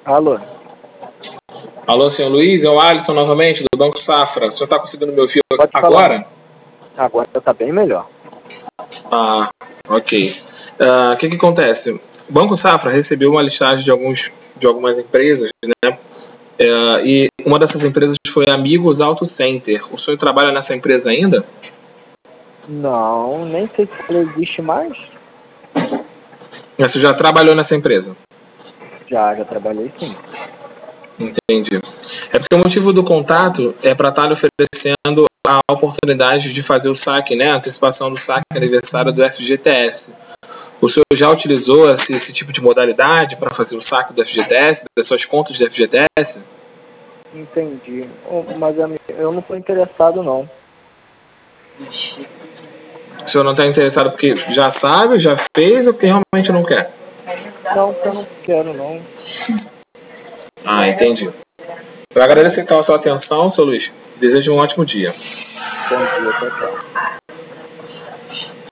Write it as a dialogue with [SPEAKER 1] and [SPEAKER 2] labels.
[SPEAKER 1] Alô?
[SPEAKER 2] Alô, senhor Luiz, é o Alisson novamente, do Banco Safra. O senhor está conseguindo me ouvir
[SPEAKER 1] Pode
[SPEAKER 2] agora?
[SPEAKER 1] falar. Agora está bem melhor.
[SPEAKER 2] Ah, ok. O que acontece? O Banco Safra recebeu uma listagem de algumas empresas, né? E uma dessas empresas foi Amigos Auto Center. O senhor trabalha nessa empresa ainda?
[SPEAKER 1] Não, nem sei se ela existe mais.
[SPEAKER 2] Você já trabalhou nessa empresa?
[SPEAKER 1] Já trabalhei sim.
[SPEAKER 2] Entendi. É porque o motivo do contato é para estar lhe oferecendo a oportunidade de fazer o saque, né? A antecipação do saque aniversário do FGTS. O senhor já utilizou esse tipo de modalidade para fazer o saque do FGTS, das suas contas do FGTS?
[SPEAKER 1] Entendi. Mas eu não estou interessado, não.
[SPEAKER 2] O senhor não está interessado porque já sabe, já fez ou porque realmente não quer?
[SPEAKER 1] Não, porque eu não quero, não.
[SPEAKER 2] Ah, entendi. Eu agradeço então a sua atenção, seu Luiz. Desejo um ótimo dia.
[SPEAKER 1] Bom dia, tchau, tchau.